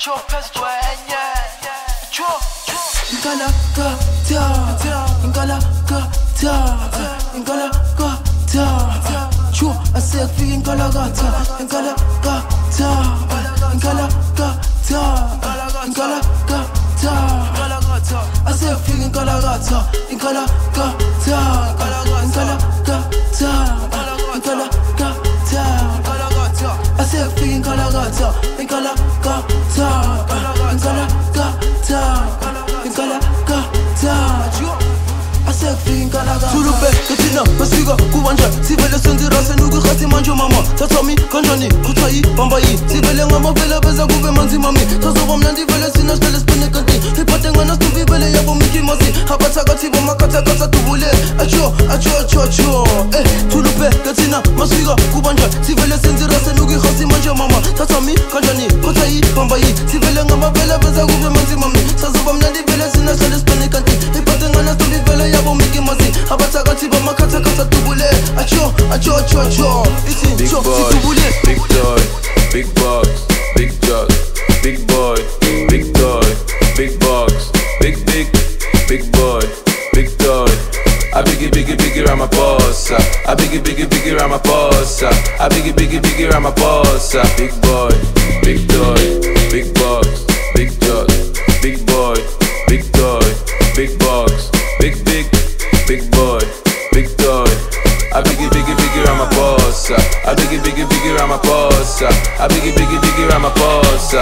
Tulube, Katina, Masiga, Kubanja, Sivele Sundira, Senugu, Khatimanjo Mama, Tatami, Kanjani, Kutai, Bambai, Sivele Mabela, Beza, Gube, Manzi Mami, Tazo Nandi Vele, Sinas, Vele, Spenekanti, Hipatengana, Stubi Vele, Yabo, Miki Masi, Habatagati, Makata, Kata, Tubule, Acho, Tulube, Katina, Masiga, Kubanja, Sivele Sundira, Senugu, Khatimanjo Mama, Tatami, Kanjani, Kutai, Bambai, Sivele Mabela, Beza, Gube, Manzi Mami, Tazo Nandi Vele, Sinas, Vele, Spenekanti, Hipatengana, Stubi Vele, Yabo, Miki Masi, Habatagati, Makata, Kata, Tubule, Acho, Iti, big boy, big toy, big box, big jug, big boy, big toy, big box, big boy, big toy. I biggie Ramaphosa. I biggie Ramaphosa. I biggie Ramaphosa. Big boy, big toy, big box, big jug, big boy, big toy, big box, big boy, big toy. I biggie Ramaphosa. I biggie Ramaphosa. I biggie Ramaphosa.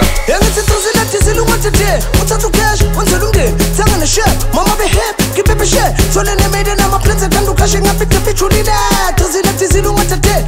Uthathu cash, wenzela umndeni, thenga ne-share, mama be-happy, ngibhebhe share, thole nemede nama-plans ethanda ukashe ngaphi ngaphichulile, thizile ungathatheli,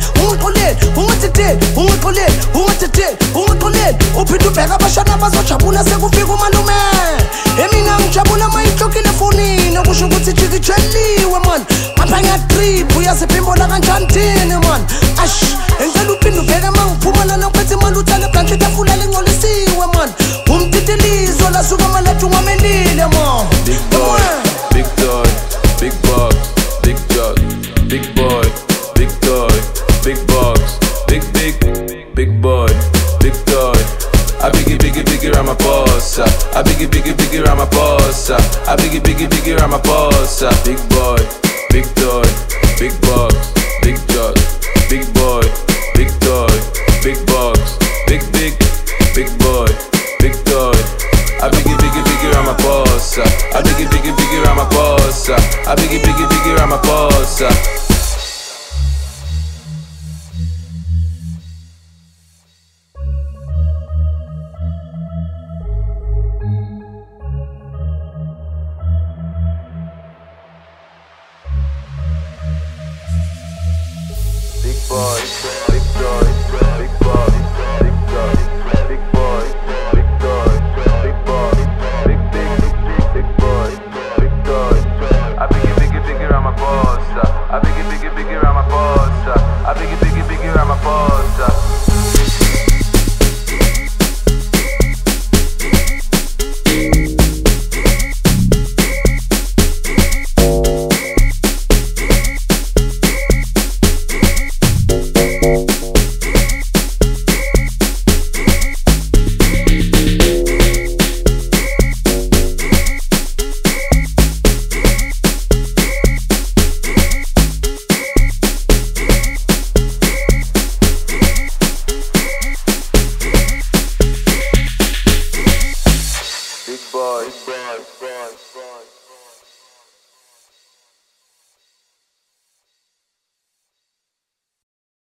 ungaxoleli, uphinde ubheka abashana abazojabula sekufika umalume, mina ngijabula mayihlokile efonini, okusho ukuthi jikijeliwe man, ngapha ngiyatrip, uyaziphimbola kanjani thini man, engicela uphinde ubheke mangiphumana nokuphethe imali uthale blanche itafula lengcolisiwe man, umtitilizo lasuka malethu ngamelile man. Big boy, big toy, big box, big jug, big boy, big toy, big box, big boy, big toy. I biggie Ramaphosa. I biggie Ramaphosa. I biggie Ramaphosa. Big boy, big toy, big box, big jug, big boy, big toy, big box, big boy, big toy. I biggie Ramaphosa. I biggie Ramaphosa. I biggie Ramaphosa. Big boy.